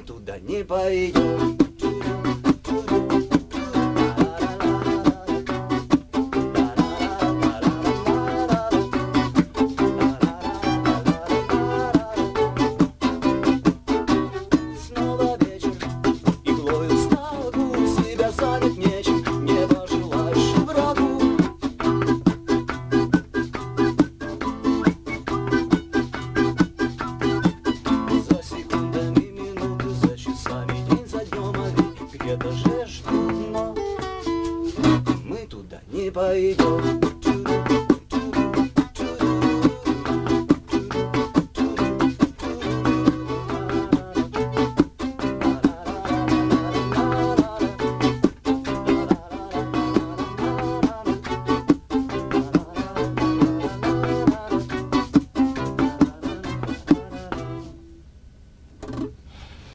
мы туда не пойдем. Снова вечер, иглою снагу, себя занять нечем, не пожелаешь врагу. За секундами минуты, за часами день за днем, а ведь где-то же ждут, но мы туда не пойдем.